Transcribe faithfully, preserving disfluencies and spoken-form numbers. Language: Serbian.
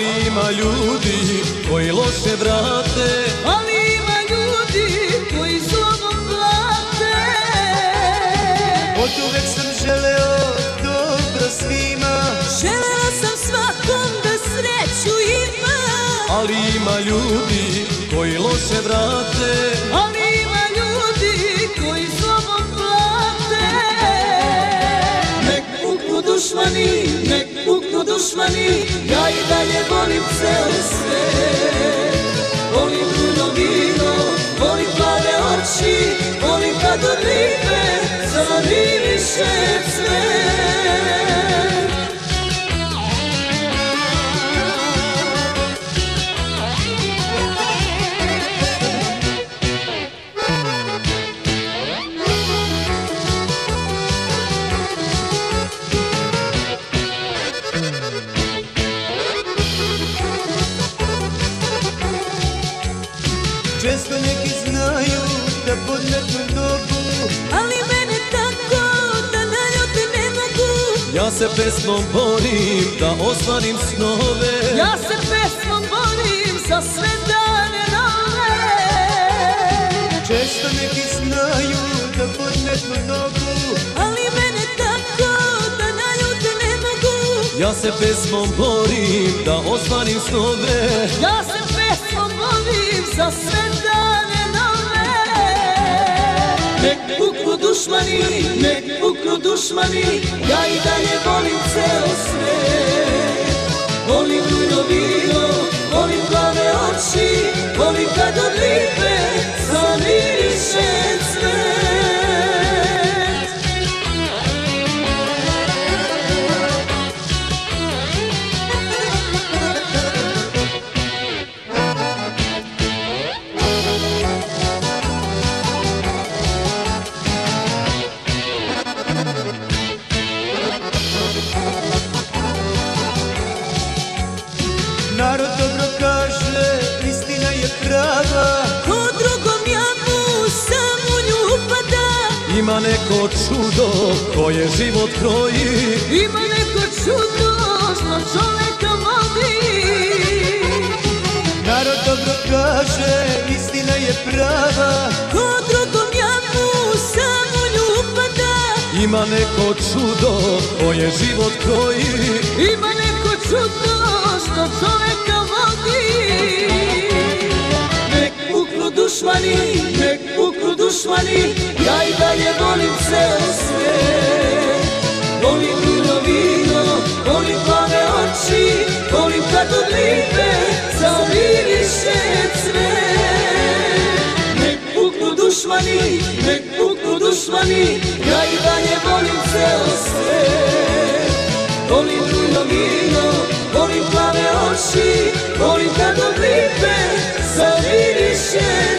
ali ima ljudi koji loše vrate, ali ima ljudi koji zlobom plate. Od uvek sam želeo dobro svima, želela sam svakom da sreću ima, ali ima ljudi koji loše vrate, ali ima ljudi koji zlobom plate. Nek puknu dušmani, nek puknu dušmani, ja i dalje volim ceo svet. Volim puno vino, volim plave oči, volim kad od lipe zamiriše cvet. često neki znaju da podmetnu nogu, ali mene tako da naljute ne mogu. ja se pesmom borim da ostvarim snove, ja se pesmom borim za sve dane nove. često neki znaju da podmetnu nogu, ali mene tako da naljute ne mogu. ja se pesmom borim da ostvarim snove, ja se pesmom borim za sve dane nove. Nek puknu dušmani, nek puknu dušmani, ja i dalje volim ceo svet. Volim vino vino, volim plave oči, volim kad od lipe zamiriše cvet. narod dobro kaže, istina je prava, ko drugom jamu sam u nju upada. ima neko čudo koje život kroji, ima neko čudo što čoveka vodi. narod dobro kaže, istina je prava, ko drugom jamu sam u nju upada. ima neko čudo koje život kroji, ima neko čudo što čoveka vodi. Nek puknu dušmani, nek puknu dušmani, ja i dalje volim ceo svet. Volim vino vino, volim plave oči, volim kad od lipe zamiriše cvet. Nek puknu dušmani, nek puknu dušmani, ja i dalje volim ceo svet. Volim vino vino, volim plave oči, volim kad od lipe zamiriše